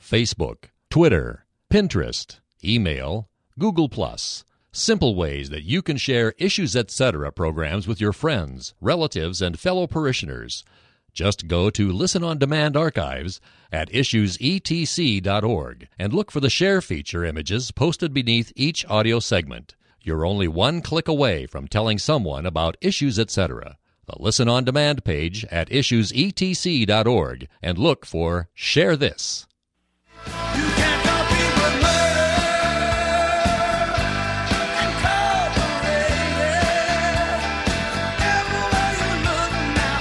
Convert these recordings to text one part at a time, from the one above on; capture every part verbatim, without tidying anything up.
Facebook, Twitter, Pinterest, email, Google Plus. Simple ways that you can share Issues Etc. programs with your friends, relatives, and fellow parishioners. Just go to Listen on Demand archives at issues e t c dot org and look for the share feature images posted beneath each audio segment. You're only one click away from telling someone about Issues Etc. The Listen on Demand page at issues e t c dot org and look for Share This. You can't copy the murder and cover-rated. Everywhere you look now,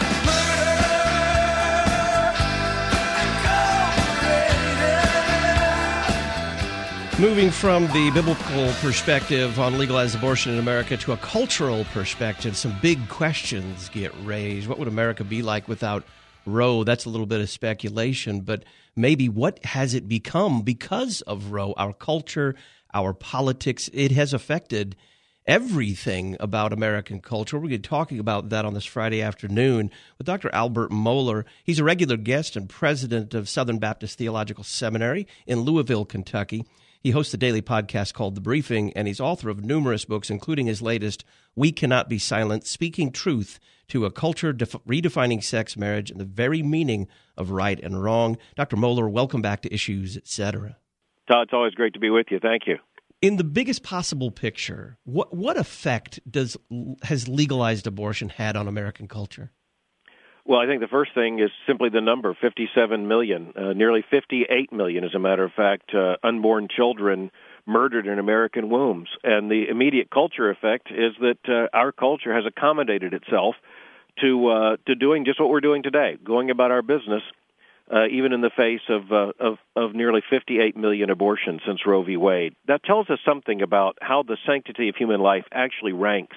murder and cover-rated. Moving from the biblical perspective on legalized abortion in America to a cultural perspective, some big questions get raised. What would America be like without Roe? That's a little bit of speculation, but maybe what has it become because of Roe? Our culture, our politics, it has affected everything about American culture. We're going to be talking about that on this Friday afternoon with Doctor Albert Mohler. He's a regular guest and president of Southern Baptist Theological Seminary in Louisville, Kentucky. He hosts a daily podcast called The Briefing, and he's author of numerous books, including his latest, We Cannot Be Silent, Speaking Truth to a Culture Def- Redefining Sex, Marriage, and the Very Meaning of Right and Wrong. Doctor Mohler, welcome back to Issues, et cetera. Todd, it's always great to be with you. Thank you. In the biggest possible picture, what what effect does has legalized abortion had on American culture? Well, I think the first thing is simply the number, fifty-seven million, uh, nearly fifty-eight million, as a matter of fact, uh, unborn children murdered in American wombs. And the immediate culture effect is that uh, our culture has accommodated itself to uh, to doing just what we're doing today, going about our business, uh, even in the face of, uh, of of nearly fifty-eight million abortions since Roe v. Wade. That tells us something about how the sanctity of human life actually ranks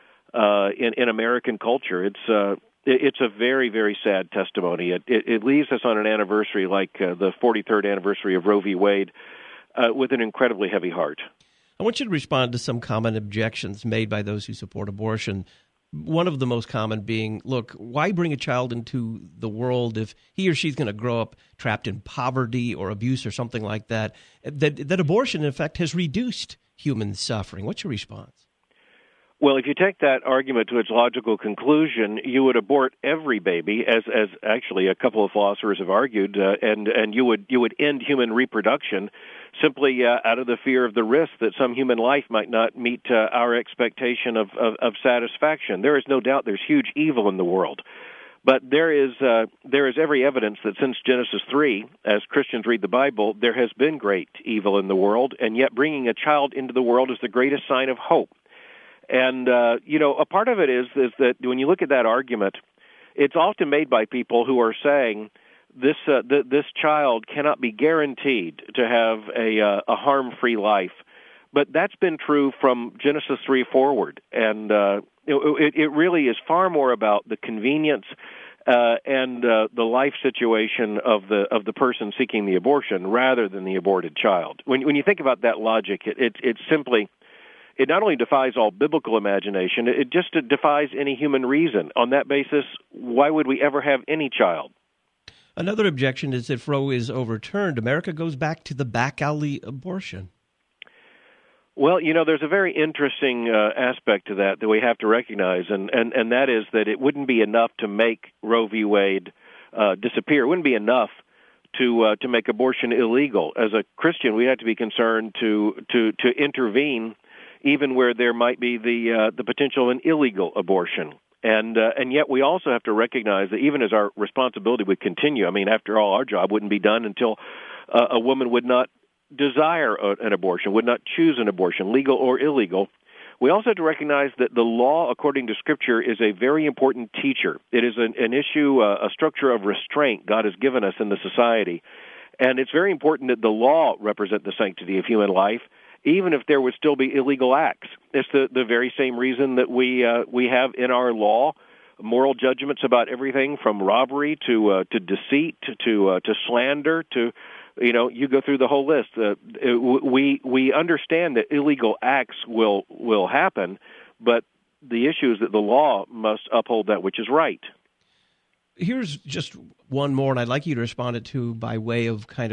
uh, in, in American culture. It's uh, It's a very, very sad testimony. It, it, it leaves us on an anniversary like uh, the forty-third anniversary of Roe v. Wade uh, with an incredibly heavy heart. I want you to respond to some common objections made by those who support abortion. One of the most common being, look, why bring a child into the world if he or she's going to grow up trapped in poverty or abuse or something like that? That, that abortion, in effect, has reduced human suffering. What's your response? Well, if you take that argument to its logical conclusion, you would abort every baby, as as actually a couple of philosophers have argued, uh, and and you would you would end human reproduction simply uh, out of the fear of the risk that some human life might not meet uh, our expectation of, of of satisfaction. There is no doubt there's huge evil in the world, but there is uh, there is every evidence that since Genesis three, as Christians read the Bible, there has been great evil in the world, and yet bringing a child into the world is the greatest sign of hope. And, uh, you know, a part of it is is that when you look at that argument, it's often made by people who are saying this uh, th- this child cannot be guaranteed to have a, uh, a harm-free life. But that's been true from Genesis three forward. And uh, it, it really is far more about the convenience uh, and uh, the life situation of the of the person seeking the abortion rather than the aborted child. When, when you think about that logic, it, it, it's simply... It not only defies all biblical imagination, it just defies any human reason. On that basis, why would we ever have any child? Another objection is if Roe is overturned, America goes back to the back alley abortion. Well, you know, there's a very interesting uh, aspect to that that we have to recognize, and, and, and that is that it wouldn't be enough to make Roe v. Wade uh, disappear. It wouldn't be enough to uh, to make abortion illegal. As a Christian, we have to be concerned to to, to intervene even where there might be the uh, the potential of an illegal abortion. And uh, and yet we also have to recognize that even as our responsibility would continue, I mean, after all, our job wouldn't be done until uh, a woman would not desire a, an abortion, would not choose an abortion, legal or illegal. We also have to recognize that the law, according to Scripture, is a very important teacher. It is an, an issue, uh, a structure of restraint God has given us in the society. And it's very important that the law represent the sanctity of human life, even if there would still be illegal acts. It's the, the very same reason that we uh, we have in our law moral judgments about everything from robbery to uh, to deceit to to, uh, to slander to, you know, you go through the whole list. Uh, we we understand that illegal acts will will happen, but the issue is that the law must uphold that which is right. Here's just one more, and I'd like you to respond it to by way of kind of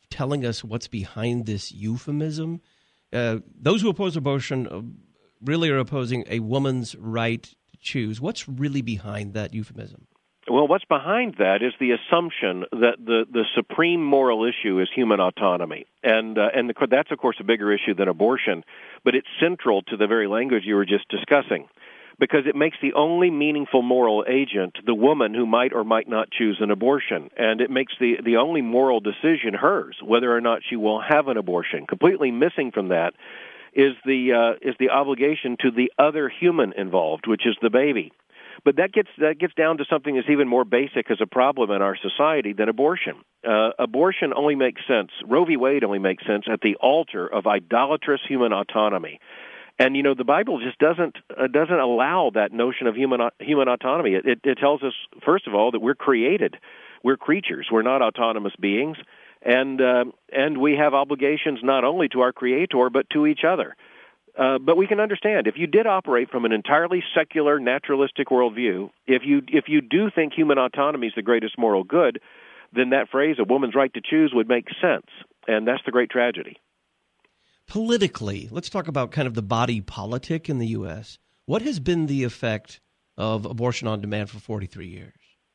telling us what's behind this euphemism? Uh, those who oppose abortion uh, really are opposing a woman's right to choose. What's really behind that euphemism? Well, what's behind that is the assumption that the, the supreme moral issue is human autonomy. And, uh, and the, that's, of course, a bigger issue than abortion, but it's central to the very language you were just discussing, because it makes the only meaningful moral agent the woman who might or might not choose an abortion. And it makes the, the only moral decision hers, whether or not she will have an abortion. Completely missing from that is the, uh, is the obligation to the other human involved, which is the baby. But that gets that gets down to something that's even more basic as a problem in our society than abortion. Uh, abortion only makes sense, Roe v. Wade only makes sense at the altar of idolatrous human autonomy. And, you know, the Bible just doesn't uh, doesn't allow that notion of human human autonomy. It, it, it tells us, first of all, that we're created. We're creatures. We're not autonomous beings. And, uh, and we have obligations not only to our Creator, but to each other. Uh, but we can understand, if you did operate from an entirely secular, naturalistic worldview, if you if you do think human autonomy is the greatest moral good, then that phrase, a woman's right to choose, would make sense. And that's the great tragedy. Politically, let's talk about kind of the body politic in the U S. What has been the effect of abortion on demand for forty-three years?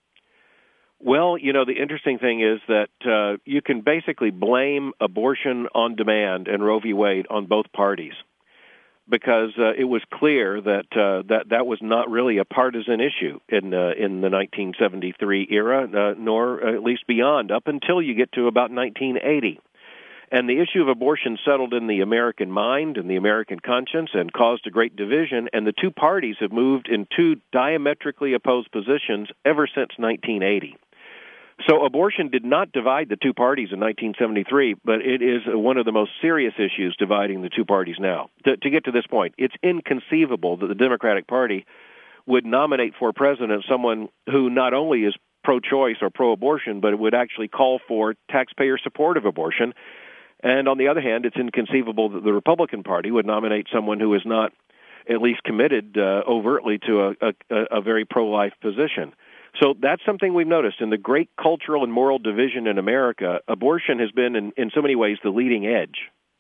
Well, you know, the interesting thing is that uh, you can basically blame abortion on demand and Roe v. Wade on both parties, because uh, it was clear that uh, that that was not really a partisan issue in uh, in the nineteen seventy-three era, uh, nor at least beyond, up until you get to about nineteen eighty. And the issue of abortion settled in the American mind and the American conscience and caused a great division, and the two parties have moved in two diametrically opposed positions ever since nineteen eighty. So abortion did not divide the two parties in nineteen seventy-three, but it is one of the most serious issues dividing the two parties now. To, to get to this point, it's inconceivable that the Democratic Party would nominate for president someone who not only is pro-choice or pro-abortion, but it would actually call for taxpayer support of abortion. And on the other hand, it's inconceivable that the Republican Party would nominate someone who is not at least committed uh, overtly to a, a, a very pro-life position. So that's something we've noticed. In the great cultural and moral division in America, abortion has been, in, in so many ways, the leading edge.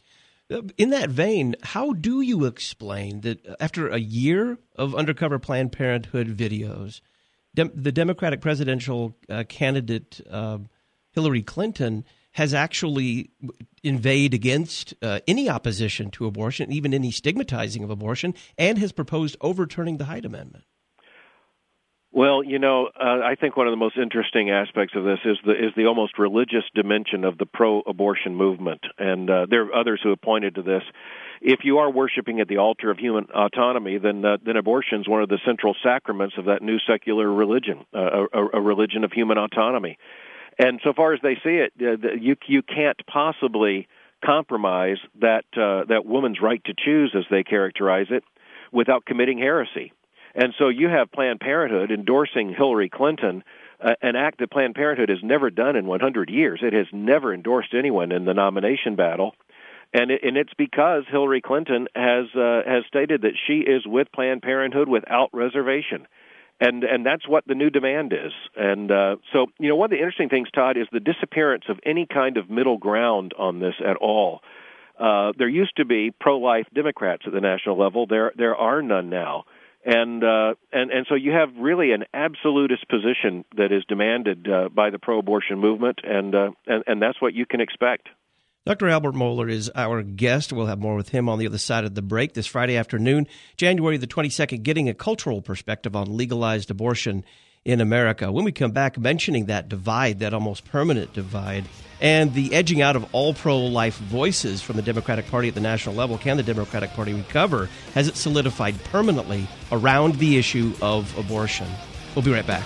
In that vein, how do you explain that after a year of undercover Planned Parenthood videos, dem- the Democratic presidential uh, candidate uh, Hillary Clinton has actually inveighed against uh, any opposition to abortion, even any stigmatizing of abortion, and has proposed overturning the Hyde Amendment? Well, you know, uh, I think one of the most interesting aspects of this is the is the almost religious dimension of the pro-abortion movement, and uh, there are others who have pointed to this. If you are worshiping at the altar of human autonomy, then uh, then abortion is one of the central sacraments of that new secular religion, uh, a, a religion of human autonomy. And so far as they see it, uh, you you can't possibly compromise that uh, that woman's right to choose, as they characterize it, without committing heresy. And so you have Planned Parenthood endorsing Hillary Clinton, uh, an act that Planned Parenthood has never done in one hundred years. It has never endorsed anyone in the nomination battle. And, it, and it's because Hillary Clinton has uh, has stated that she is with Planned Parenthood without reservation. And and that's what the new demand is. And uh, so, you know, one of the interesting things, Todd, is the disappearance of any kind of middle ground on this at all. Uh, there used to be pro-life Democrats at the national level. There there are none now. And, uh, and and so you have really an absolutist position that is demanded uh, by the pro-abortion movement, and, uh, and and that's what you can expect. Doctor Albert Mohler is our guest. We'll have more with him on the other side of the break this Friday afternoon, January the twenty-second, getting a cultural perspective on legalized abortion in America. When we come back, mentioning that divide, that almost permanent divide, and the edging out of all pro-life voices from the Democratic Party at the national level. Can the Democratic Party recover? Has it solidified permanently around the issue of abortion? We'll be right back.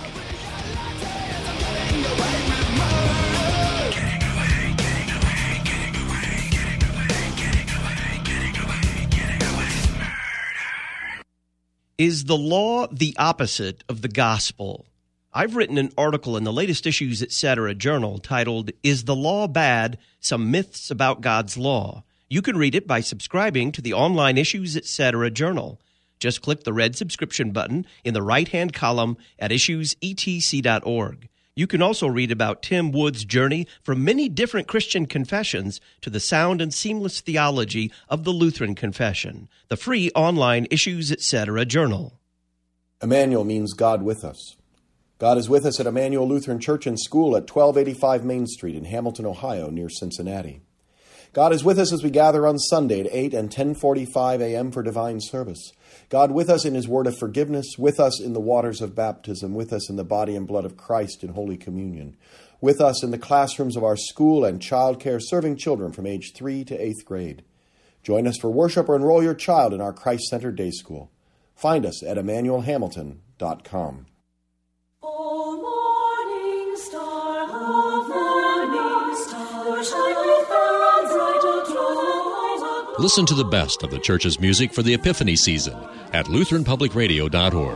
Is the law the opposite of the gospel? I've written an article in the latest Issues Etc. journal titled, Is the Law Bad? Some Myths About God's Law. You can read it by subscribing to the online Issues Etc. journal. Just click the red subscription button in the right-hand column at issues e t c dot org. You can also read about Tim Wood's journey from many different Christian confessions to the sound and seamless theology of the Lutheran Confession, the free online Issues Etc. journal. Emmanuel means God with us. God is with us at Emmanuel Lutheran Church and School at twelve eighty-five Main Street in Hamilton, Ohio, near Cincinnati. God is with us as we gather on Sunday at eight and ten forty-five a.m. for divine service. God with us in his word of forgiveness, with us in the waters of baptism, with us in the body and blood of Christ in Holy Communion, with us in the classrooms of our school and childcare, serving children from age three to eighth grade. Join us for worship or enroll your child in our Christ-centered day school. Find us at emmanuel hamilton dot com. O morning star, O morning star, shine with pearl bright aglow. Listen to the best of the church's music for the Epiphany season at lutheran public radio dot org.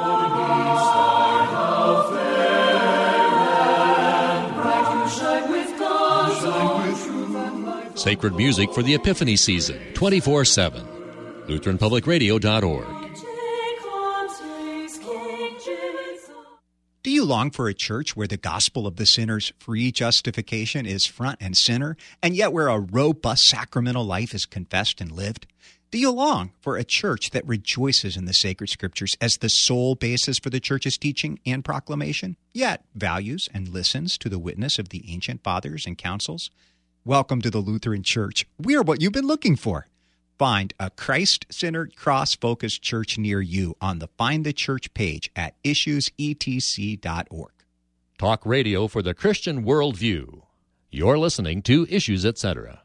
Sacred music for the Epiphany season, twenty-four seven. lutheran public radio dot org. Do you long for a church where the gospel of the sinner's free justification is front and center, and yet where a robust sacramental life is confessed and lived? Do you long for a church that rejoices in the sacred scriptures as the sole basis for the church's teaching and proclamation, yet values and listens to the witness of the ancient fathers and councils? Welcome to the Lutheran Church. We're what you've been looking for. Find a Christ-centered, cross-focused church near you on the Find the Church page at issues e t c dot org. Talk radio for the Christian worldview. You're listening to Issues Etc.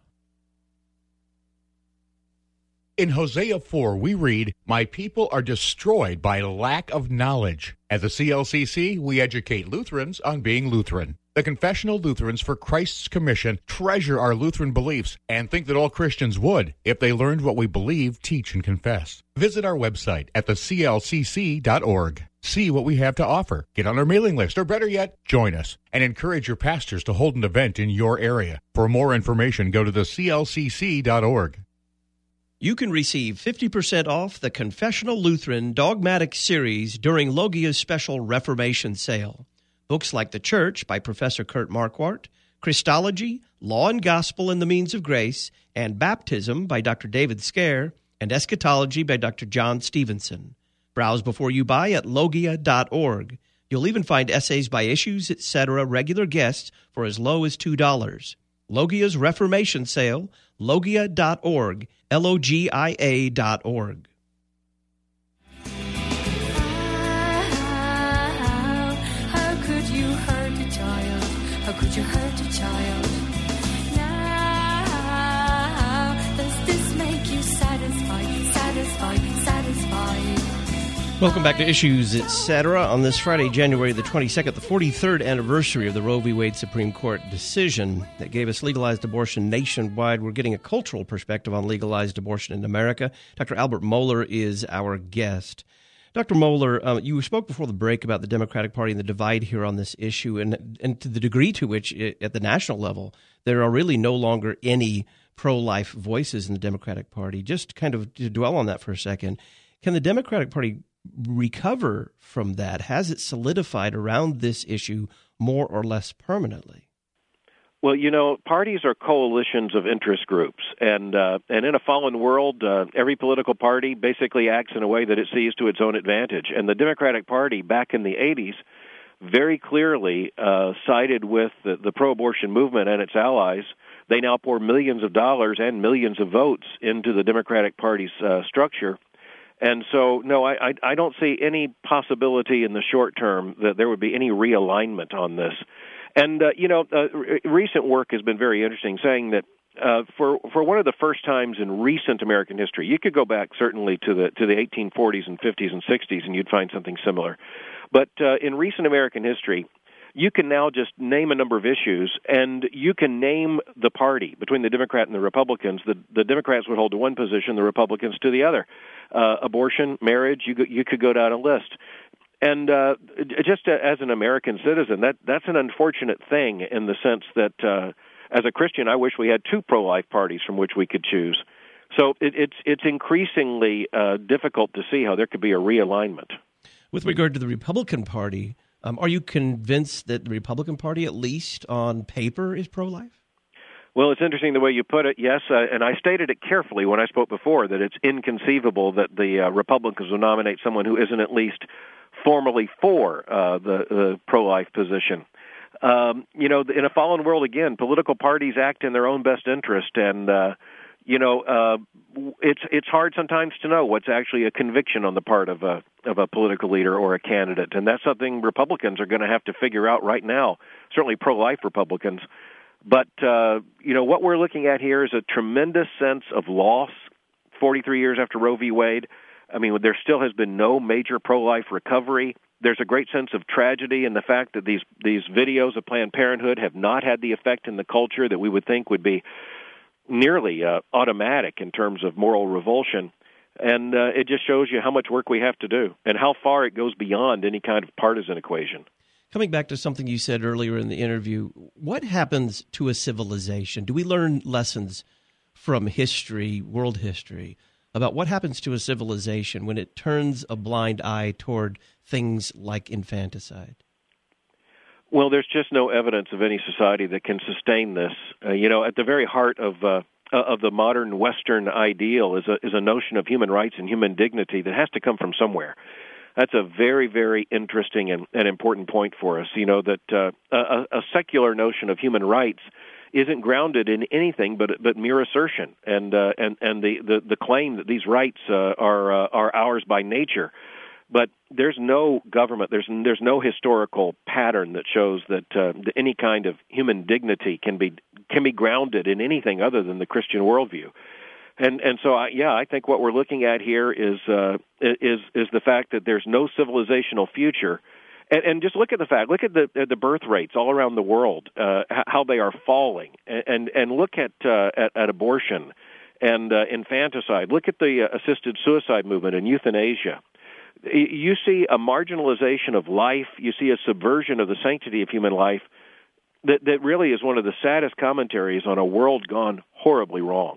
In Hosea four, we read, "My people are destroyed by lack of knowledge." At the C L C C, we educate Lutherans on being Lutheran. The Confessional Lutherans for Christ's Commission treasure our Lutheran beliefs and think that all Christians would if they learned what we believe, teach, and confess. Visit our website at the c l c c dot org. See what we have to offer. Get on our mailing list, or better yet, join us, and encourage your pastors to hold an event in your area. For more information, go to the c l c c dot org. You can receive fifty percent off the Confessional Lutheran Dogmatic Series during Logia's special Reformation sale. Books like The Church by Professor Kurt Marquardt, Christology, Law and Gospel and the Means of Grace, and Baptism by Doctor David Scare, and Eschatology by Doctor John Stevenson. Browse before you buy at logia dot org. You'll even find essays by Issues Etc. regular guests for as low as two dollars. Logia's Reformation Sale, logia dot org, L O G I A dot org. How could you hurt a child? Now, does this make you satisfied, satisfied, satisfied? Welcome back to Issues Etc. On this Friday, January the twenty-second, the forty-third anniversary of the Roe v. Wade Supreme Court decision that gave us legalized abortion nationwide. We're getting a cultural perspective on legalized abortion in America. Doctor Albert Mohler is our guest. Doctor Mohler, uh, you spoke before the break about the Democratic Party and the divide here on this issue, and, and to the degree to which, it, at the national level, there are really no longer any pro-life voices in the Democratic Party. Just kind of to dwell on that for a second, can the Democratic Party recover from that? Has it solidified around this issue more or less permanently? Well, you know, parties are coalitions of interest groups, and uh, and in a fallen world, uh, every political party basically acts in a way that it sees to its own advantage. And the Democratic Party back in the eighties very clearly uh, sided with the, the pro-abortion movement and its allies. They now pour millions of dollars and millions of votes into the Democratic Party's uh, structure. And so, no, I, I, I don't see any possibility in the short term that there would be any realignment on this. And, uh, you know, uh, re- recent work has been very interesting, saying that uh, for for one of the first times in recent American history, you could go back certainly to the to the eighteen forties and fifties and sixties, and you'd find something similar. But uh, in recent American history, you can now just name a number of issues, and you can name the party between the Democrat and the Republicans. The, the Democrats would hold to one position, the Republicans to the other. Uh, abortion, marriage, you you could go down a list. And uh, just as an American citizen, that that's an unfortunate thing in the sense that uh, as a Christian, I wish we had two pro-life parties from which we could choose. So it, it's it's increasingly uh, difficult to see how there could be a realignment. With regard to the Republican Party, Um, are you convinced that the Republican Party, at least on paper, is pro-life? Well, it's interesting the way you put it, yes, uh, and I stated it carefully when I spoke before, that it's inconceivable that the uh, Republicans will nominate someone who isn't at least formally for uh, the, the pro-life position. Um, you know, in a fallen world, again, political parties act in their own best interest, and, uh, you know, uh, it's it's hard sometimes to know what's actually a conviction on the part of a of a political leader or a candidate, and that's something Republicans are going to have to figure out right now, certainly pro-life Republicans. But, uh, you know, what we're looking at here is a tremendous sense of loss forty-three years after Roe v. Wade. I mean, there still has been no major pro-life recovery. There's a great sense of tragedy in the fact that these, these videos of Planned Parenthood have not had the effect in the culture that we would think would be nearly uh, automatic in terms of moral revulsion. And uh, it just shows you how much work we have to do and how far it goes beyond any kind of partisan equation. Coming back to something you said earlier in the interview, what happens to a civilization? Do we learn lessons from history, world history, about what happens to a civilization when it turns a blind eye toward things like infanticide? Well, there's just no evidence of any society that can sustain this. Uh, you know, at the very heart of uh, of the modern Western ideal is a is a notion of human rights and human dignity that has to come from somewhere. That's a very, very interesting and, and important point for us. You know, that uh, a, a secular notion of human rights isn't grounded in anything but but mere assertion and uh, and and the, the, the claim that these rights uh, are uh, are ours by nature. But there's no government, there's there's no historical pattern that shows that, uh, that any kind of human dignity can be can be grounded in anything other than the Christian worldview. And and so I, yeah, I think what we're looking at here is uh, is is the fact that there's no civilizational future, and, and just look at the fact, look at the at the birth rates all around the world, uh, how they are falling, and and look at uh, at, at abortion and uh, infanticide. Look at the uh, assisted suicide movement and euthanasia. You see a marginalization of life. You see a subversion of the sanctity of human life that that really is one of the saddest commentaries on a world gone horribly wrong.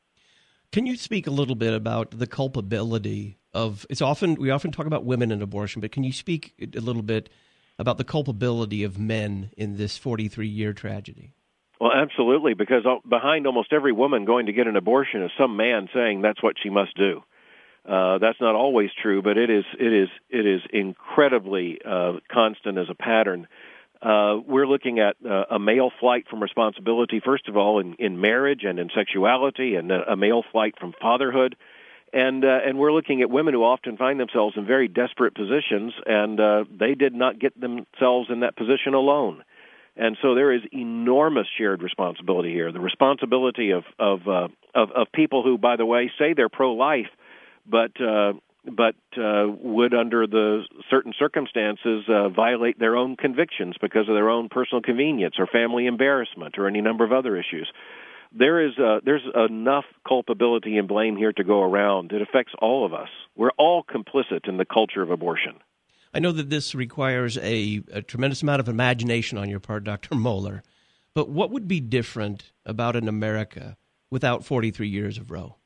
Can you speak a little bit about the culpability of, it's often, we often talk about women in abortion, but can you speak a little bit about the culpability of men in this forty-three year tragedy? Well, absolutely, because behind almost every woman going to get an abortion is some man saying that's what she must do. Uh, that's not always true, but it is it is it is incredibly uh, constant as a pattern. Uh, we're looking at uh, a male flight from responsibility, first of all, in, in marriage and in sexuality, and a, a male flight from fatherhood. And uh, and we're looking at women who often find themselves in very desperate positions, and uh, they did not get themselves in that position alone. And so there is enormous shared responsibility here. The responsibility of of uh, of, of people who, by the way, say they're pro-life, but uh, but uh, would, under the certain circumstances, uh, violate their own convictions because of their own personal convenience or family embarrassment or any number of other issues. There is uh, there's enough culpability and blame here to go around. It affects all of us. We're all complicit in the culture of abortion. I know that this requires a, a tremendous amount of imagination on your part, Doctor Mohler, but what would be different about an America without forty-three years of Roe?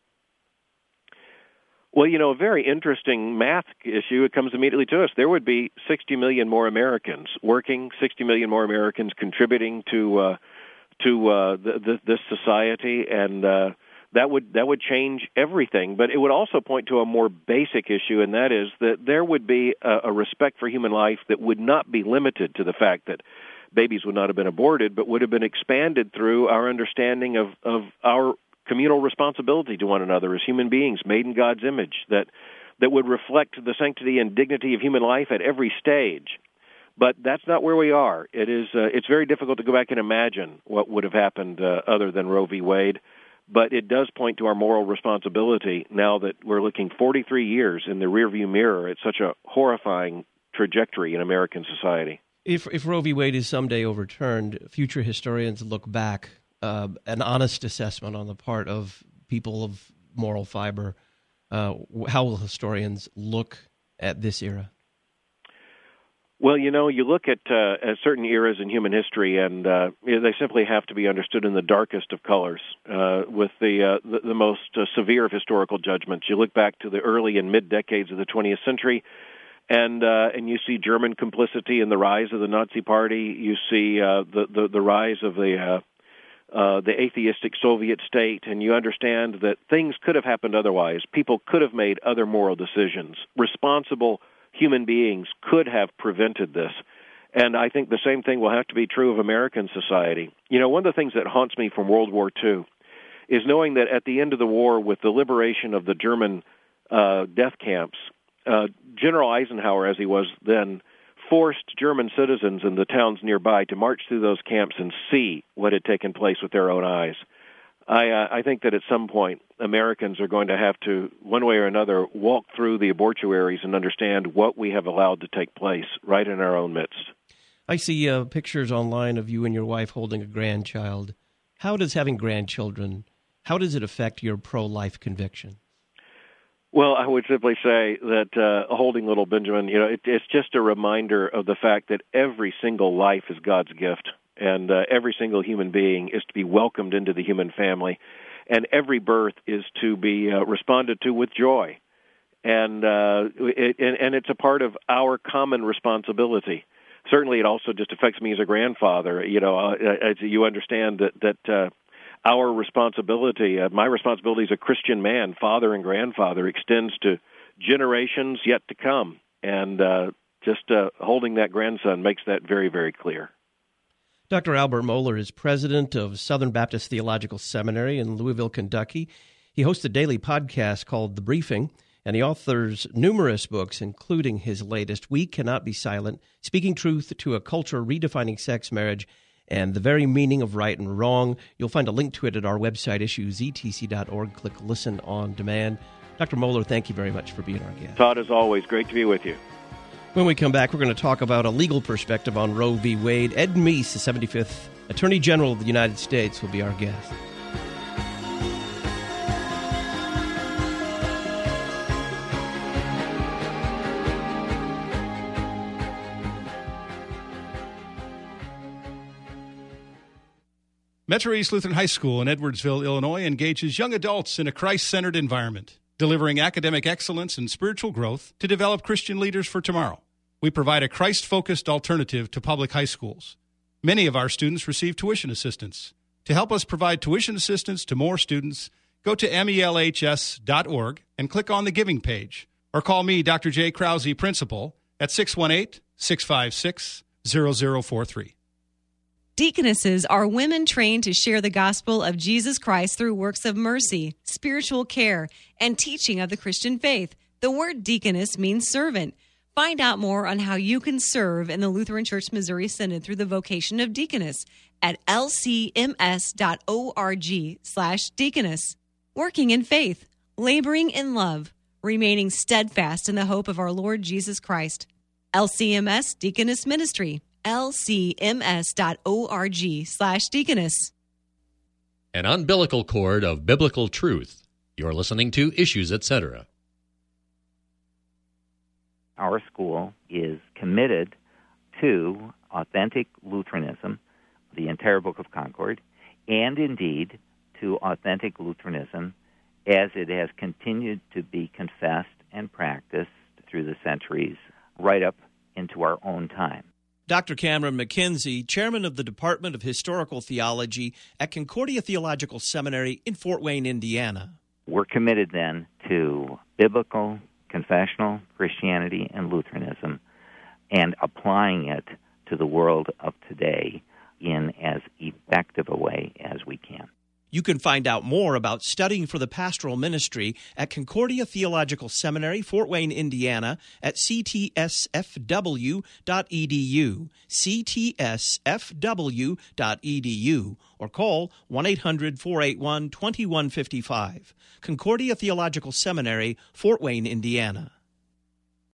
Well, you know, a very interesting math issue, it comes immediately to us. There would be sixty million more Americans working, sixty million more Americans contributing to uh, to uh, the, the, this society, and uh, that would that would change everything. But it would also point to a more basic issue, and that is that there would be a, a respect for human life that would not be limited to the fact that babies would not have been aborted, but would have been expanded through our understanding of, of our communal responsibility to one another as human beings made in God's image, that that would reflect the sanctity and dignity of human life at every stage. But that's not where we are. It is. Uh, it's very difficult to go back and imagine what would have happened uh, other than Roe v. Wade. But it does point to our moral responsibility now that we're looking forty-three years in the rearview mirror at such a horrifying trajectory in American society. If, if Roe v. Wade is someday overturned, future historians look back, uh, an honest assessment on the part of people of moral fiber. Uh, how will historians look at this era? Well, you know, you look at, uh, at certain eras in human history, and uh, they simply have to be understood in the darkest of colors, uh, with the, uh, the the most uh, severe of historical judgments. You look back to the early and mid decades of the twentieth century, And uh, and you see German complicity in the rise of the Nazi Party. You see uh, the, the the rise of the uh, uh, the atheistic Soviet state, and you understand that things could have happened otherwise. People could have made other moral decisions. Responsible human beings could have prevented this. And I think the same thing will have to be true of American society. You know, one of the things that haunts me from World War Two is knowing that at the end of the war, with the liberation of the German uh, death camps, uh, General Eisenhower, as he was then, forced German citizens in the towns nearby to march through those camps and see what had taken place with their own eyes. I, uh, I think that at some point, Americans are going to have to, one way or another, walk through the abortuaries and understand what we have allowed to take place right in our own midst. I see uh, pictures online of you and your wife holding a grandchild. How does having grandchildren, how does it affect your pro-life conviction? Well, I would simply say that uh, holding little Benjamin, you know, it, it's just a reminder of the fact that every single life is God's gift, and uh, every single human being is to be welcomed into the human family, and every birth is to be uh, responded to with joy, and, uh, it, and and it's a part of our common responsibility. Certainly, it also just affects me as a grandfather. You know, uh, as you understand that that. Uh, Our responsibility, uh, my responsibility as a Christian man, father and grandfather, extends to generations yet to come. And uh, just uh, holding that grandson makes that very, very clear. Doctor Albert Mohler is president of Southern Baptist Theological Seminary in Louisville, Kentucky. He hosts a daily podcast called The Briefing, and he authors numerous books, including his latest, We Cannot Be Silent, Speaking Truth to a Culture Redefining Sex, Marriage, and the Very Meaning of Right and Wrong. You'll find a link to it at our website, issues e t c dot org. Click Listen on Demand. Doctor Mohler, thank you very much for being our guest. Todd, as always, great to be with you. When we come back, we're going to talk about a legal perspective on Roe v. Wade. Ed Meese, the seventy-fifth Attorney General of the United States, will be our guest. Metro East Lutheran High School in Edwardsville, Illinois, engages young adults in a Christ-centered environment, delivering academic excellence and spiritual growth to develop Christian leaders for tomorrow. We provide a Christ-focused alternative to public high schools. Many of our students receive tuition assistance. To help us provide tuition assistance to more students, go to M E L H S dot org and click on the Giving page, or call me, Doctor J. Krause, Principal, at six one eight, six five six, zero zero four three. Deaconesses are women trained to share the gospel of Jesus Christ through works of mercy, spiritual care, and teaching of the Christian faith. The word deaconess means servant. Find out more on how you can serve in the Lutheran Church Missouri Synod through the vocation of deaconess at l c m s dot org slash deaconess. Working in faith, laboring in love, remaining steadfast in the hope of our Lord Jesus Christ. L C M S Deaconess Ministry. l c m s dot org slash deaconess. An umbilical cord of biblical truth. You're listening to Issues, et cetera. Our school is committed to authentic Lutheranism, the entire Book of Concord, and indeed to authentic Lutheranism as it has continued to be confessed and practiced through the centuries, right up into our own time. Doctor Cameron McKenzie, chairman of the Department of Historical Theology at Concordia Theological Seminary in Fort Wayne, Indiana. We're committed then to biblical, confessional Christianity and Lutheranism and applying it to the world of today in as effective a way as we can. You can find out more about studying for the pastoral ministry at Concordia Theological Seminary, Fort Wayne, Indiana, at c t s f w dot e d u, c t s f w dot e d u, or call one eight hundred, four eight one, two one five five. Concordia Theological Seminary, Fort Wayne, Indiana.